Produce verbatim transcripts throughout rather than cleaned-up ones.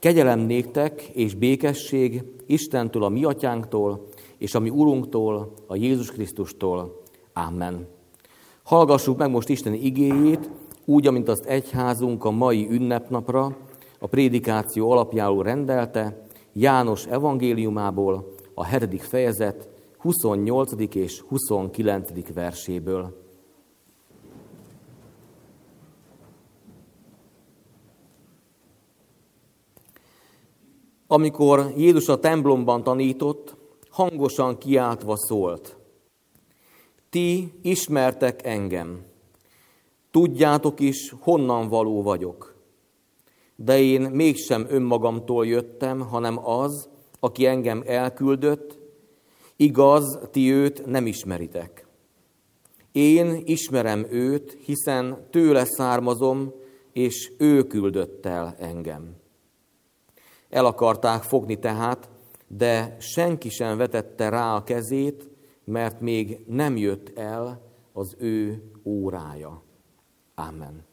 Kegyelem néktek és békesség Istentől, a mi atyánktól, és a mi Urunktól, a Jézus Krisztustól. Amen. Hallgassuk meg most Isten igéjét, úgy, amint azt egyházunk a mai ünnepnapra, a prédikáció alapjául rendelte, János evangéliumából, a hetedik fejezet huszonnyolcadik és huszonkilencedik verséből. Amikor Jézus a templomban tanított, hangosan kiáltva szólt: Ti ismertek engem, tudjátok is, honnan való vagyok. De én mégsem önmagamtól jöttem, hanem az, aki engem elküldött, igaz, ti őt nem ismeritek. Én ismerem őt, hiszen tőle származom, és ő küldött el engem. El akarták fogni tehát, de senki sem vetette rá a kezét, mert még nem jött el az ő órája. Amen.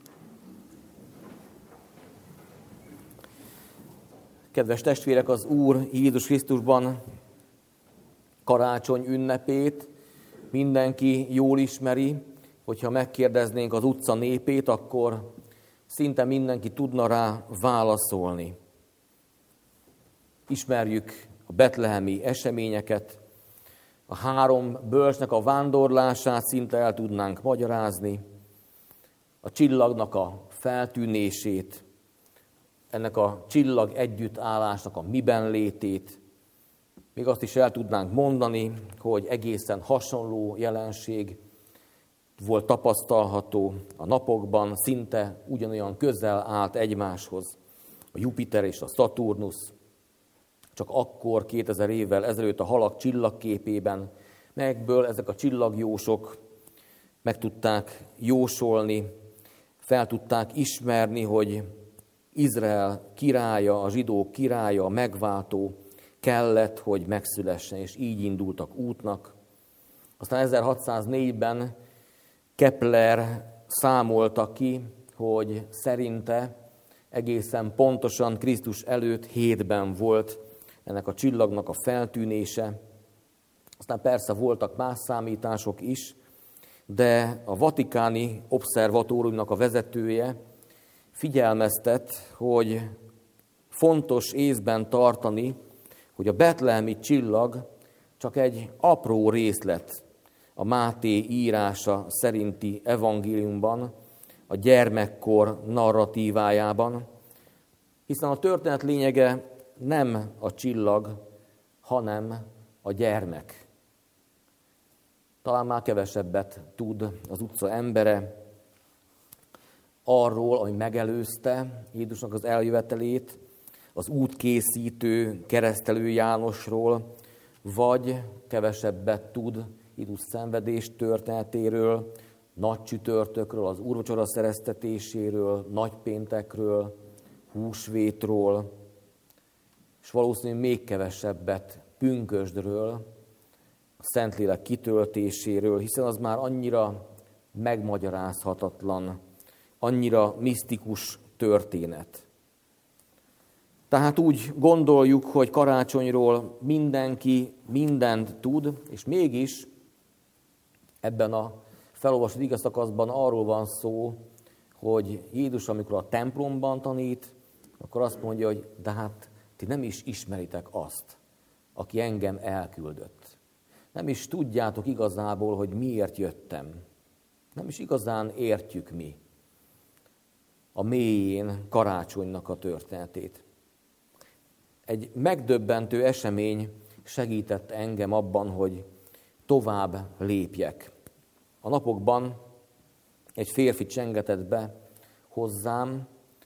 Kedves testvérek, az Úr Jézus Krisztusban karácsony ünnepét mindenki jól ismeri, hogyha megkérdeznénk az utca népét, akkor szinte mindenki tudna rá válaszolni. Ismerjük a betlehemi eseményeket, a három bölcsnek a vándorlását szinte el tudnánk magyarázni, a csillagnak a feltűnését, ennek a csillag együttállásnak a miben létét, még azt is el tudnánk mondani, hogy egészen hasonló jelenség volt tapasztalható a napokban, szinte ugyanolyan közel állt egymáshoz a Jupiter és a Szaturnusz, csak akkor, kétezer évvel ezelőtt a halak csillagképében, melyekből ezek a csillagjósok meg tudták jósolni, fel tudták ismerni, hogy Izrael királya, a zsidók királya, a megváltó kellett, hogy megszülessen, és így indultak útnak. Aztán ezerhatszáznégyben Kepler számolta ki, hogy szerinte egészen pontosan Krisztus előtt hétben volt ennek a csillagnak a feltűnése. Aztán persze voltak más számítások is, de a vatikáni obszervatóriumnak a vezetője figyelmeztet, hogy fontos észben tartani, hogy a betlehemi csillag csak egy apró részlet a Máté írása szerinti evangéliumban, a gyermekkor narratívájában, hiszen a történet lényege nem a csillag, hanem a gyermek. Talán már kevesebbet tud az utca embere arról, ami megelőzte Jézusnak az eljövetelét, az útkészítő, keresztelő Jánosról, vagy kevesebbet tud Jézus szenvedés történetéről, nagy csütörtökről, az úrvacsora szereztetéséről, nagypéntekről, húsvétról, és valószínűleg még kevesebbet pünkösdről, a Szentlélek kitöltéséről, hiszen az már annyira megmagyarázhatatlan, annyira misztikus történet. Tehát úgy gondoljuk, hogy karácsonyról mindenki mindent tud, és mégis ebben a felolvasott igeszakaszban arról van szó, hogy Jézus, amikor a templomban tanít, akkor azt mondja, hogy de hát ti nem is ismeritek azt, aki engem elküldött. Nem is tudjátok igazából, hogy miért jöttem. Nem is igazán értjük mi a mélyén karácsonynak a történetét. Egy megdöbbentő esemény segített engem abban, hogy tovább lépjek. A napokban egy férfi csengetett be hozzám,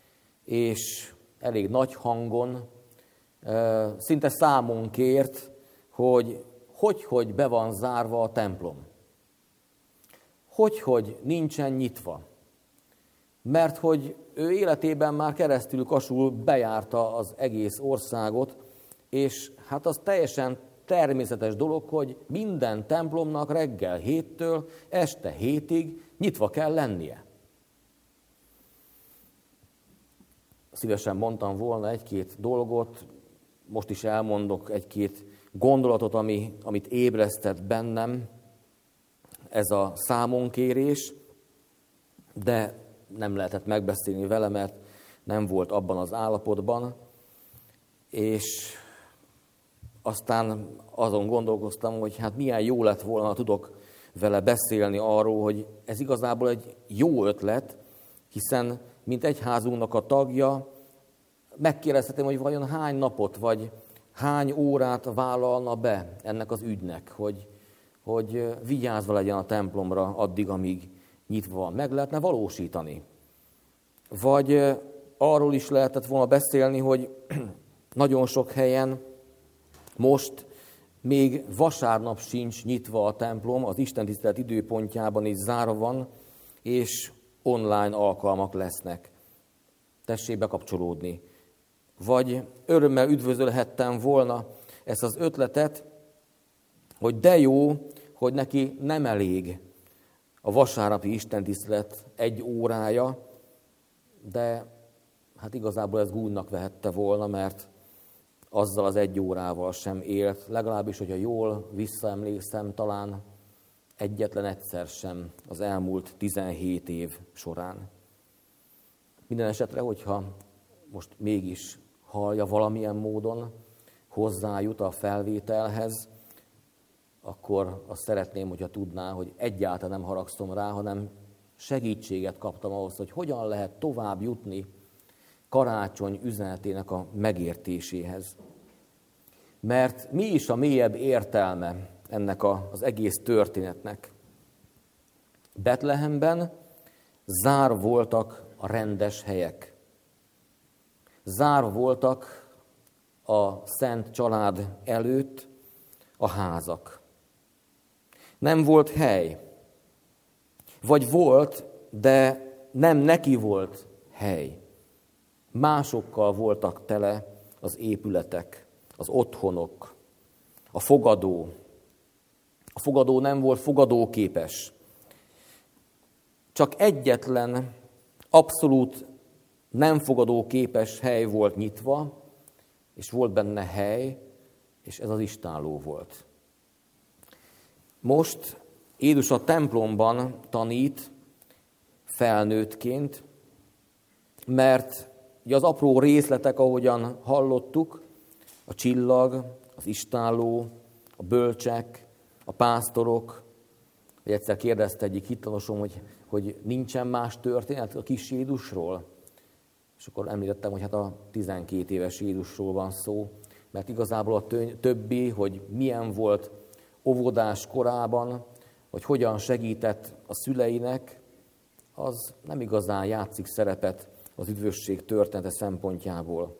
és elég nagy hangon, szinte számon kért, hogy hogy-hogy be van zárva a templom. Hogy-hogy nincsen nyitva. Mert hogy ő életében már keresztül kasul bejárta az egész országot, és hát az teljesen természetes dolog, hogy minden templomnak reggel héttől este hétig nyitva kell lennie. szívesen mondtam volna egy-két dolgot, most is elmondok egy-két gondolatot, ami, amit ébresztett bennem ez a számonkérés, de nem lehetett megbeszélni vele, mert nem volt abban az állapotban, és aztán azon gondolkoztam, hogy hát milyen jó lett volna, ha tudok vele beszélni arról, hogy ez igazából egy jó ötlet, hiszen mint egyházunknak a tagja, megkérdezhetem, hogy vajon hány napot, vagy hány órát vállalna be ennek az ügynek, hogy, hogy vigyázva legyen a templomra addig, amíg nyitva van. Meg lehetne valósítani. Vagy arról is lehetett volna beszélni, hogy nagyon sok helyen most még vasárnap sincs nyitva a templom, az istentisztelet időpontjában is zárva van, és online alkalmak lesznek. Tessék bekapcsolódni. Vagy örömmel üdvözölhettem volna ezt az ötletet, hogy de jó, hogy neki nem elég a vasárnapi istentisztelet egy órája, de hát igazából ez gúnynak vehette volna, mert azzal az egy órával sem élt, legalábbis, hogyha jól visszaemlékszem, talán egyetlen egyszer sem az elmúlt tizenhét év során. Minden esetre, hogyha most mégis hallja valamilyen módon, hozzájut a felvételhez, akkor azt szeretném, hogyha tudná, hogy egyáltalán nem haragszom rá, hanem segítséget kaptam ahhoz, hogy hogyan lehet tovább jutni karácsony üzenetének a megértéséhez. Mert mi is a mélyebb értelme ennek a, az egész történetnek? Betlehemben zár voltak a rendes helyek. Zár voltak a szent család előtt a házak. Nem volt hely. Vagy volt, de nem neki volt hely. Másokkal voltak tele az épületek, az otthonok, a fogadó. A fogadó nem volt fogadóképes. Csak egyetlen, abszolút nem fogadóképes hely volt nyitva, és volt benne hely, és ez az istálló volt. Most Jézus a templomban tanít felnőttként, mert ugye az apró részletek, ahogyan hallottuk, a csillag, az istálló, a bölcsek, a pásztorok, hogy egyszer kérdezte egyik hittanosom, hogy, hogy nincsen más történet a kis Jézusról. És akkor említettem, hogy hát a tizenkét éves Jézusról van szó, mert igazából a többi, hogy milyen volt óvodás korában, hogy hogyan segített a szüleinek, az nem igazán játszik szerepet az üdvösség története szempontjából.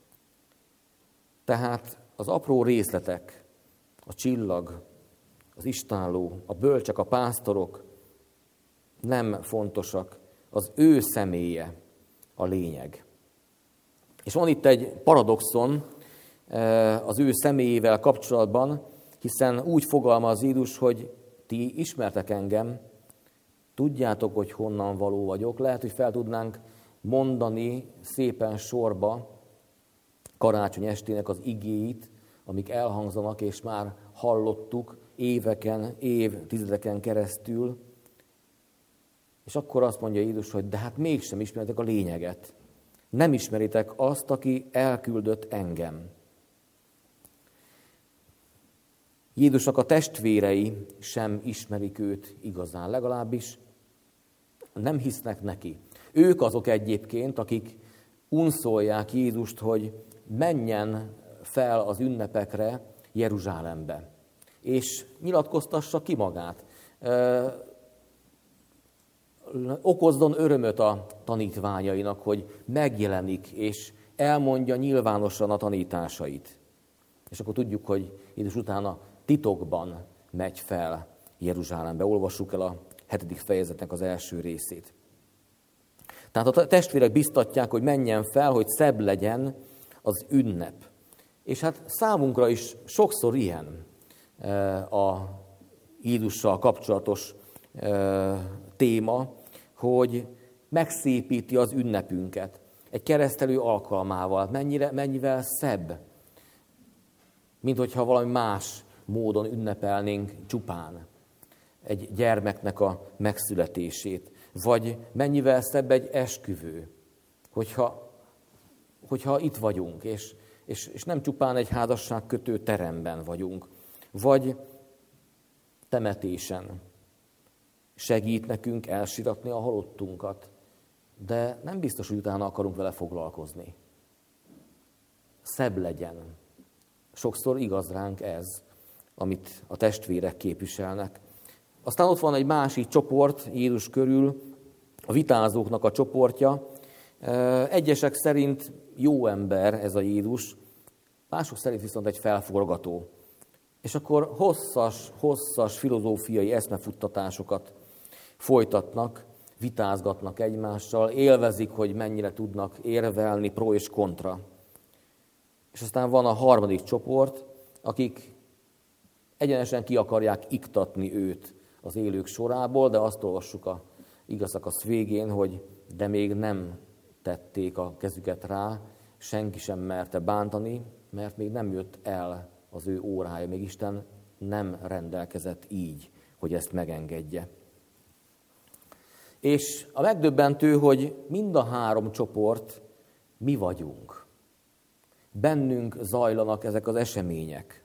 Tehát az apró részletek, a csillag, az istálló, a bölcsek, a pásztorok nem fontosak, az ő személye a lényeg. És van itt egy paradoxon az ő személyével kapcsolatban, hiszen úgy fogalmaz Jézus, hogy ti ismertek engem, tudjátok, hogy honnan való vagyok. Lehet, hogy fel tudnánk mondani szépen sorba karácsony estének az igéit, amik elhangzanak, és már hallottuk éveken, évtizedeken keresztül. És akkor azt mondja Jézus, hogy de hát mégsem ismeritek a lényeget. Nem ismeritek azt, aki elküldött engem. Jézusnak a testvérei sem ismerik őt igazán, legalábbis nem hisznek neki. Ők azok egyébként, akik unszolják Jézust, hogy menjen fel az ünnepekre Jeruzsálembe, és nyilatkoztassa ki magát. Ö, okozzon örömöt a tanítványainak, hogy megjelenik, és elmondja nyilvánosan a tanításait. És akkor tudjuk, hogy Jézus utána titokban megy fel Jeruzsálembe. Olvassuk el a hetedik fejezetnek az első részét. Tehát a testvérek biztatják, hogy menjen fel, hogy szebb legyen az ünnep. És hát számunkra is sokszor ilyen a Jézussal kapcsolatos téma, hogy megszépíti az ünnepünket. egy keresztelő alkalmával, mennyire, mennyivel szebb, mint hogyha valami más módon ünnepelnénk csupán egy gyermeknek a megszületését. Vagy mennyivel szebb egy esküvő, hogyha, hogyha itt vagyunk, és, és, és nem csupán egy házasságkötő teremben vagyunk. Vagy temetésen segít nekünk elsiratni a halottunkat, de nem biztos, hogy utána akarunk vele foglalkozni. Szebb legyen. Sokszor igaz ránk ez, amit a testvérek képviselnek. Aztán ott van egy másik csoport Jézus körül, a vitázóknak a csoportja. Egyesek szerint jó ember ez a Jézus, mások szerint viszont egy felforgató. És akkor hosszas, hosszas filozófiai eszmefuttatásokat folytatnak, vitázgatnak egymással, élvezik, hogy mennyire tudnak érvelni pro és kontra. És aztán van a harmadik csoport, akik egyenesen ki akarják iktatni őt az élők sorából, de azt olvassuk a igazszakasz végén, hogy de még nem tették a kezüket rá, senki sem merte bántani, mert még nem jött el az ő órája, még Isten nem rendelkezett így, hogy ezt megengedje. És a megdöbbentő, hogy mind a három csoport mi vagyunk. Bennünk zajlanak ezek az események.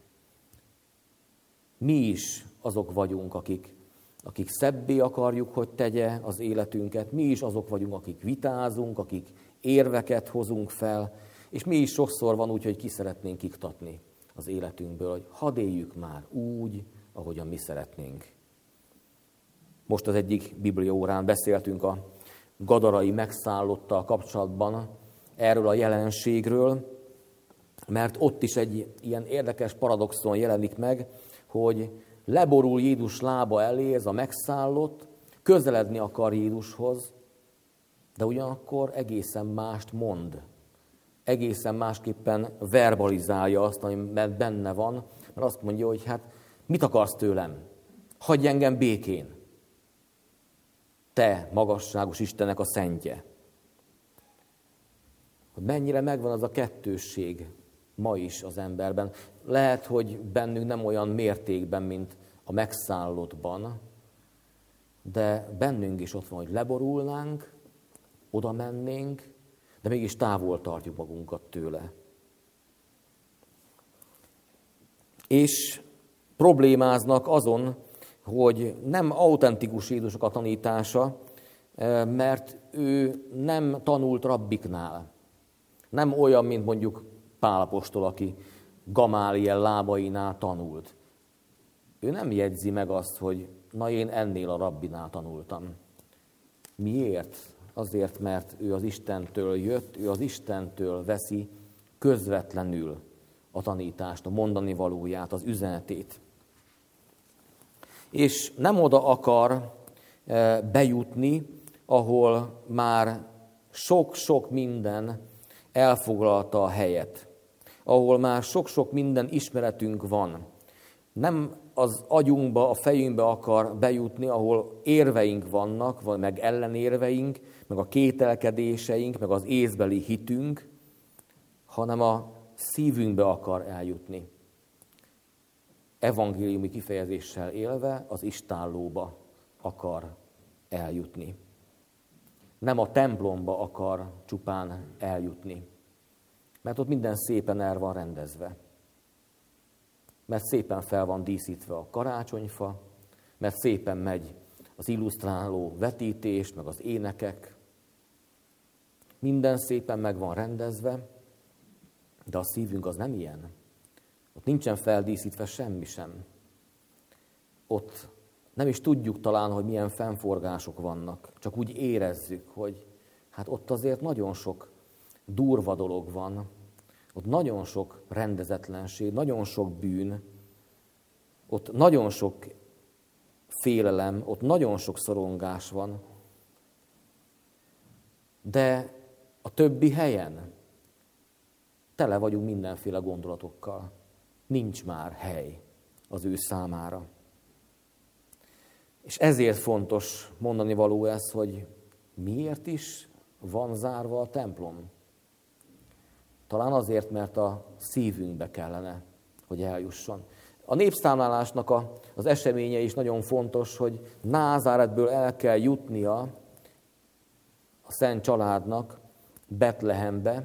Mi is azok vagyunk, akik, akik szebbé akarjuk, hogy tegye az életünket. Mi is azok vagyunk, akik vitázunk, akik érveket hozunk fel, és mi is sokszor van úgy, hogy ki szeretnénk iktatni az életünkből, hogy hadd éljük már úgy, ahogyan mi szeretnénk. Most az egyik bibliaórán beszéltünk a gadarai megszállottal kapcsolatban erről a jelenségről, mert ott is egy ilyen érdekes paradoxon jelenik meg, hogy leborul Jézus lába elé ez a megszállott, közeledni akar Jézushoz, de ugyanakkor egészen mást mond. Egészen másképpen verbalizálja azt, ami benne van, mert azt mondja, hogy hát mit akarsz tőlem? Hagyj engem békén. Te, magasságos Istennek a szentje. Hogy mennyire megvan az a kettősség ma is az emberben. Lehet, hogy bennünk nem olyan mértékben, mint a megszállottban, de bennünk is ott van, hogy leborulnánk, oda mennénk, de mégis távol tartjuk magunkat tőle. És problémáznak azon, hogy nem autentikus Jézusnak a tanítása, mert ő nem tanult rabbiknál. Nem olyan, mint mondjuk Pál apostol, aki Gamáliel lábainál tanult. Ő nem jegyzi meg azt, hogy na én ennél a rabbinál tanultam. Miért? Azért, mert ő az Istentől jött, ő az Istentől veszi közvetlenül a tanítást, a mondani valóját, az üzenetét. És nem oda akar bejutni, ahol már sok-sok minden elfoglalta a helyet, ahol már sok-sok minden ismeretünk van. Nem az agyunkba, a fejünkbe akar bejutni, ahol érveink vannak, vagy meg ellenérveink, meg a kételkedéseink, meg az észbeli hitünk, hanem a szívünkbe akar eljutni. Evangéliumi kifejezéssel élve az istállóba akar eljutni. Nem a templomba akar csupán eljutni, mert ott minden szépen el van rendezve. Mert szépen fel van díszítve a karácsonyfa, mert szépen megy az illusztráló vetítés, meg az énekek. Minden szépen meg van rendezve, de a szívünk az nem ilyen. Ott nincsen feldíszítve semmi sem. Ott nem is tudjuk talán, hogy milyen fennforgások vannak. Csak úgy érezzük, hogy hát ott azért nagyon sok durva dolog van. Ott nagyon sok rendezetlenség, nagyon sok bűn, ott nagyon sok félelem, ott nagyon sok szorongás van. De a többi helyen tele vagyunk mindenféle gondolatokkal. Nincs már hely az ő számára. És ezért fontos mondani való ez, hogy miért is van zárva a templom? Talán azért, mert a szívünkbe kellene, hogy eljusson. A népszámlálásnak a, az eseménye is nagyon fontos, hogy Názáretből el kell jutnia a Szent Családnak Betlehembe.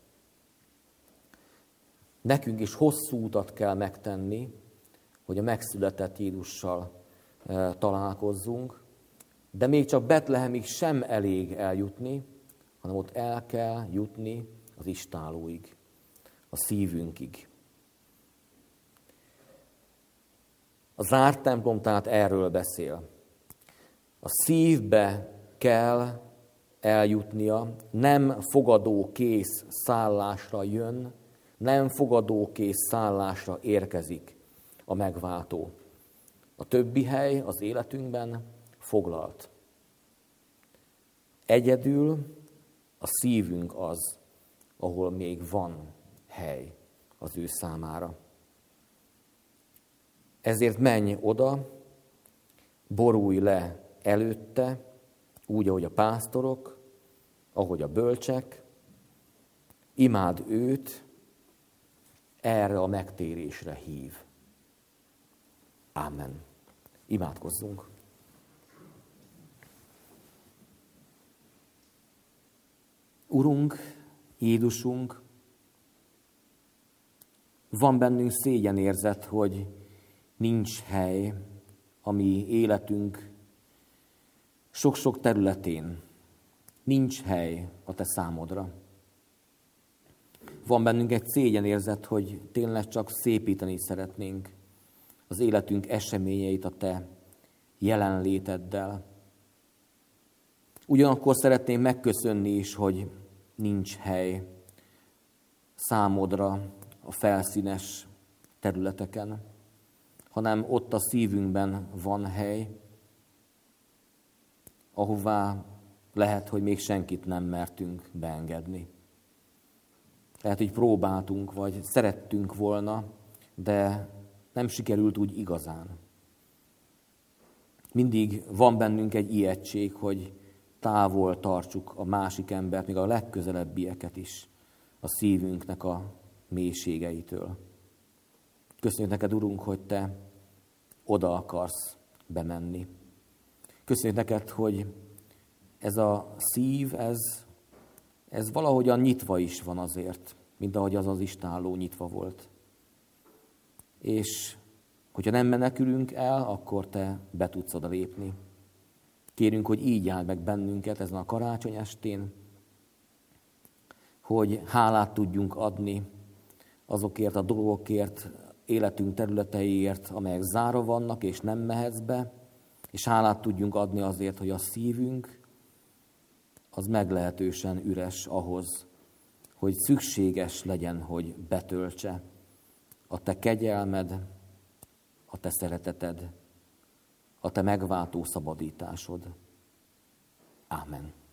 Nekünk is hosszú utat kell megtenni, hogy a megszületett Jézussal e, találkozzunk, de még csak Betlehemig sem elég eljutni, hanem ott el kell jutni az istállóig, a szívünkig. A zárt templom tehát erről beszél. A szívbe kell eljutnia, nem fogadókész szállásra jön, nem fogadókész szállásra érkezik a megváltó. A többi hely az életünkben foglalt. Egyedül a szívünk az, ahol még van hely az ő számára. Ezért menj oda, borulj le előtte, úgy, ahogy a pásztorok, ahogy a bölcsek, imád őt, erre a megtérésre hív. Ámen. Imádkozzunk. Urunk, Jézusunk, van bennünk szégyenérzet, hogy nincs hely a mi életünk sok-sok területén. Nincs hely a te számodra. Van bennünk egy szégyenérzet, hogy tényleg csak szépíteni szeretnénk az életünk eseményeit a te jelenléteddel. Ugyanakkor szeretném megköszönni is, hogy nincs hely számodra a felszínes területeken, hanem ott a szívünkben van hely, ahová lehet, hogy még senkit nem mertünk beengedni. Lehet, hogy próbáltunk, vagy szerettünk volna, de nem sikerült úgy igazán. Mindig van bennünk egy ijegység, hogy távol tartsuk a másik embert, még a legközelebbieket is a szívünknek a mélységeitől. Köszönjük neked, Urunk, hogy te oda akarsz bemenni. Köszönjük neked, hogy ez a szív, ez, ez valahogyan nyitva is van azért, mint ahogy az az istálló nyitva volt. És hogyha nem menekülünk el, akkor te be tudsz oda lépni. Kérünk, hogy így áld meg bennünket ezen a karácsony estén, hogy hálát tudjunk adni azokért a dolgokért, életünk területeiért, amelyek zárva vannak, és nem mehetsz be, és hálát tudjunk adni azért, hogy a szívünk az meglehetősen üres ahhoz, hogy szükséges legyen, hogy betöltse a te kegyelmed, a te szereteted, a te megváltó szabadításod. Ámen.